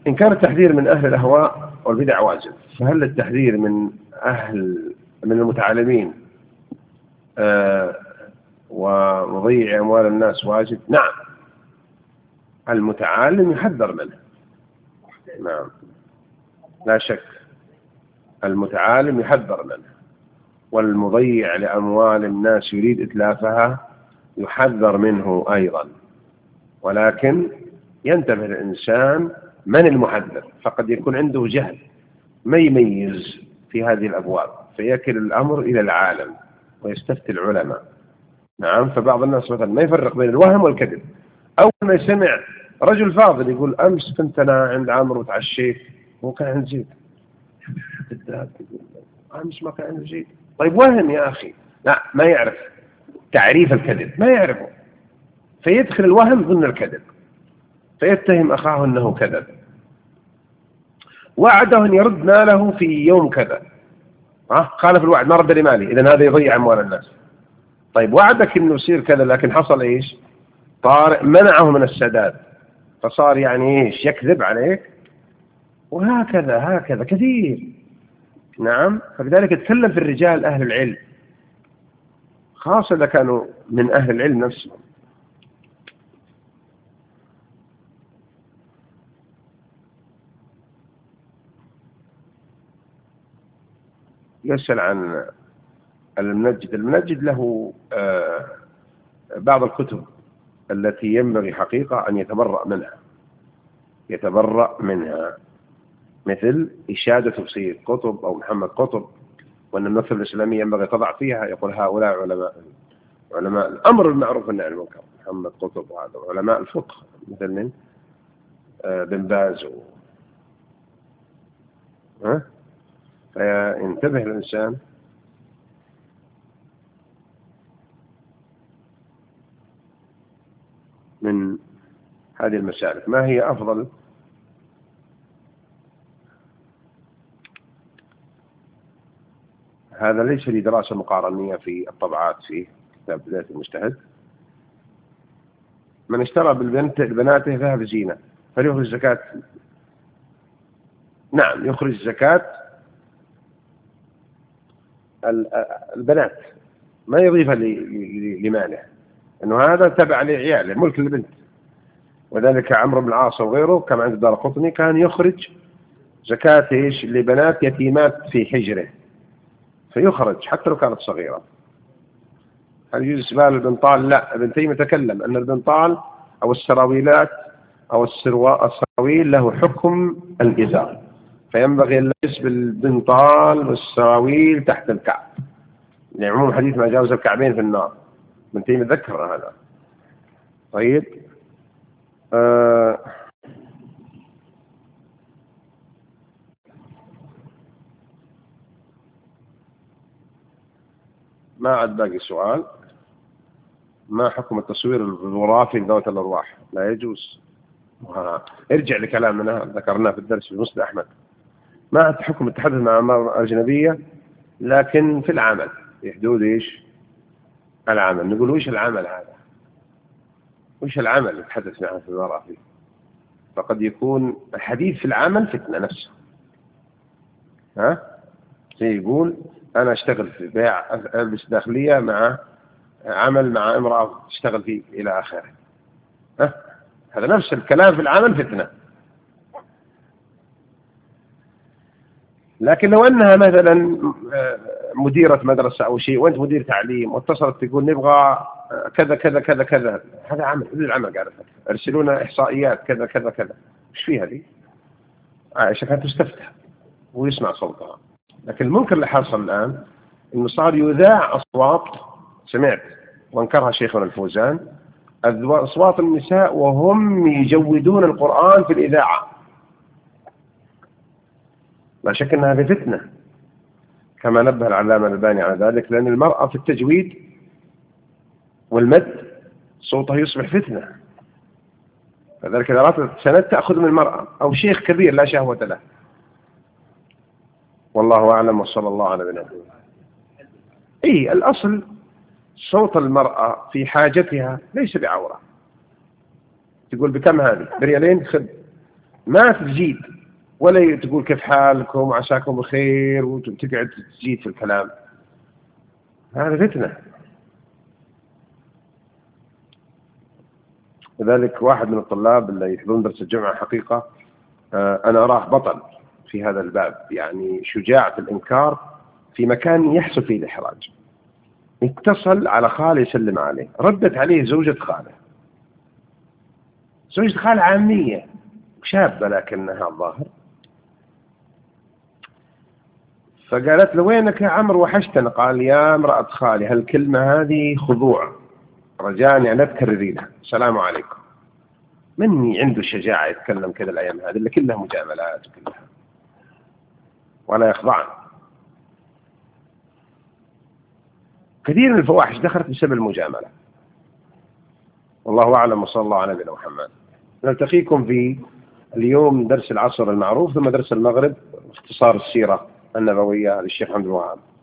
إن كان التحذير من أهل الأهواء والبدع واجب، فهل التحذير من المتعالمين ومضيع أموال الناس واجب؟ نعم، المتعالم يحذر منه، نعم لا شك، المتعالم يحذر منه، والمضيع لأموال الناس يريد إتلافها يحذر منه أيضا، ولكن ينتبه الإنسان من المحذر، فقد يكون عنده جهل ما يميز في هذه الأبواب فيكل الأمر إلى العالم ويستفتي العلماء. نعم، فبعض الناس مثلا ما يفرق بين الوهم والكذب. أول ما يسمع رجل فاضل يقول أمس كنت أنا عند عمرو وتعشيت وكان عند زيد، أمس ما كان عند زيد. طيب وهم يا أخي، لا ما يعرف تعريف الكذب، ما يعرفه، فيدخل الوهم ضمن الكذب فيتهم أخاه أنه كذب. وعده أن يرد ماله في يوم كذا، خالف الوعد ما رد لمالي، إذن هذا يضيع أموال الناس. طيب وعدك أنه يصير كذا لكن حصل إيش؟ طارئ منعه من السداد، فصار يعني إيش؟ يكذب عليك. وهكذا هكذا كثير. نعم، فلذلك اتكلم في الرجال أهل العلم، خاصة إذا كانوا من أهل العلم نفسهم. يسأل عن المنجد. المنجد له بعض الكتب التي ينبغي حقيقة أن يتبرأ منها، مثل إشادة تفسير قطب أو محمد قطب، وأن المكتبة الإسلامية ينبغي تضع فيها، يقول هؤلاء علماء الأمر بالمعروف والنهي عن المنكر، محمد قطب، وهذا علماء الفقه مثل من بن باز فينتبه الإنسان من هذه المسالك. ما هي أفضل هذا ليس لي دراسة مقارنية في الطبعات في كتاب بداية المجتهد. من اشترى بناته ذهب زينة فليخرج زكاة؟ نعم، يخرج زكاة البنات، ما يضيفها لماله، أنه هذا تبع لعياله، ملك البنت. وذلك عمرو بن العاص وغيره كما عند الدارقطني كان يخرج زكاة إيش؟ لبنات يتيمات في حجره، فيخرج حتى لو كانت صغيرة. هل يجوز استبال البنطال؟ لا، ابن تيمية تكلم أن البنطال أو السراويلات أو السراويل له حكم الإزار، فينبغي اللبس بالبنطال والسراويل تحت الكعب، لعموم حديث ما جاوز الكعبين في النار. ابن تيمية ذكر هذا. طيب ما عاد باقي سؤال. ما حكم التصوير الغرافي لذوات الأرواح؟ لا يجوز. ارجع لكلامنا ذكرناه في الدرس في مسند أحمد. ما عاد حكم التحدث مع مرأة أجنبية، لكن في العمل، في حدود إيش؟ العمل. نقول وإيش العمل هذا؟ وإيش العمل اللي تحدث معه في المرأة فيه؟ فقد يكون الحديث في العمل فتنة نفسه. زي يقول أنا أشتغل في بيع، ألبس داخلية مع عمل مع امرأة تشتغل فيه إلى آخره. هذا نفس الكلام في العمل فتنة. لكن لو أنها مثلا مديرة مدرسة أو شيء وأنت مدير تعليم واتصلت تقول نبغى كذا كذا كذا كذا، هذا عمل، هذا العمل قاعد أرسلونا إحصائيات كذا كذا كذا، إيش فيها دي؟ عائشة كانت تستفتح ويسمع صوتها. لكن المنكر اللي حصل الآن إنه صار يذاع أصوات، سمعت وانكرها شيخنا الفوزان، أصوات النساء وهم يجودون القرآن في الإذاعة. لا شك أنها فتنة كما نبه العلامة الألباني على ذلك، لأن المرأة في التجويد والمد صوتها يصبح فتنة، فذلك إذا أردت سند تأخذ من المرأة أو شيخ كبير لا شهوة له. والله أعلم، وصلى الله على نبينا محمد. الأصل صوت المرأة في حاجتها ليس بعورة. تقول بكم هذه؟ بريالين خذ، ما تجيد ولا تقول كيف حالكم وعساكم بخير وتقعد تجيد في الكلام، هذا فتنة. لذلك واحد من الطلاب اللي يحضرون درس الجامعة حقيقة أنا أراه بطل في هذا الباب، يعني شجاع في الإنكار في مكان يحصل فيه الإحراج. اتصل على خاله يسلم عليه، ردت عليه زوجة خاله، زوجة خاله عامية شابة لكنها الظاهر، فقالت له وينك يا عمرو وحشتنا؟ قال يا امرأة خالي هالكلمة هذه خضوع، رجاء لا تكررينها، السلام عليكم. مني عنده الشجاعة يتكلم كذا الأيام هذه اللي كلها مجاملات وكلها ولا يخضعن. كثير من الفواحش دخلت بسبب المجاملة. والله أعلم، وصلى الله على نبينا محمد. نلتقيكم في اليوم درس العصر المعروف ثم درس المغرب اختصار السيرة النبوية للشيخ عبد الوهاب.